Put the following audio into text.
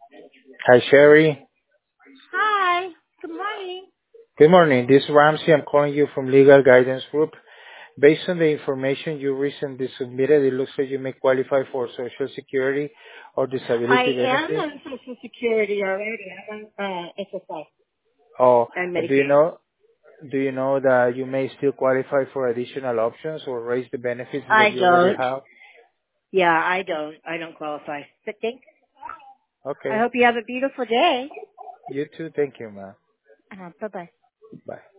Hi, Sherry. Hi. Good morning. Good morning. This is Ramsey. I'm calling you from Legal Guidance Group. Based on the information you recently submitted, it looks like you may qualify for Social Security or I disability am benefits. on Social Security already. I'm on SSI Or and do you Medicaid. know do you know that you may still qualify for additional options or raise the benefits that I you already don't. have? Yeah, I don't. I don't qualify. But thanks. I Okay. hope you have a beautiful day. You too. Thank you, ma'am. Bye bye. Bye.